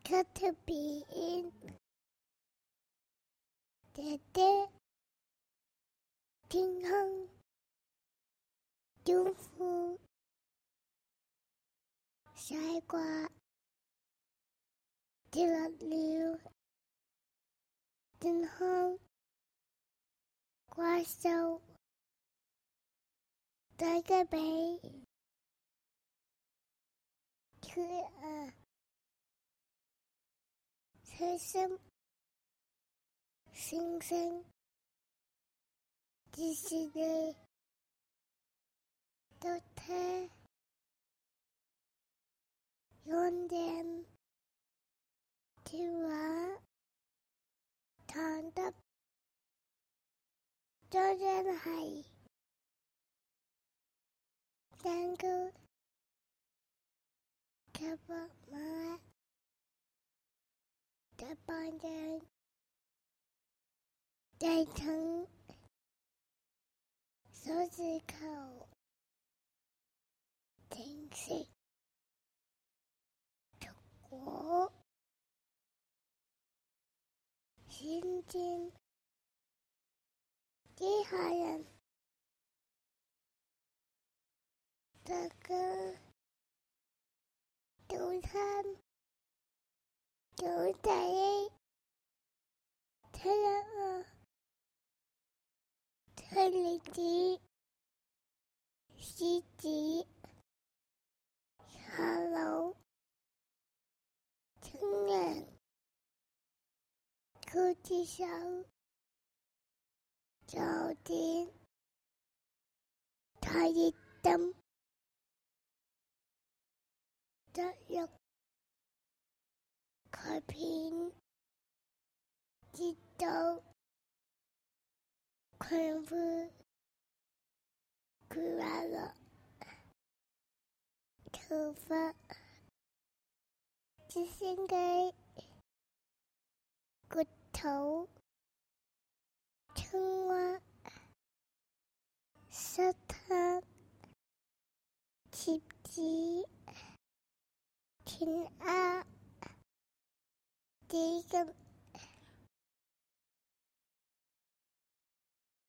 got to be in the day. 天空祝福西瓜跌落了，天空怪獸大個鼻，佢細心星星，迪士尼都睇用點電話彈得真係蛋糕嘅白馬嘅班人在等手指口停息我先見機械人大哥早餐早睇睇啦睇你啲獅子 Hello 親人佢隻手早點太熱燈得入改片知道佢會佢話了頭髮只剩給骨頭青蛙沙灘貼紙天鴨地咁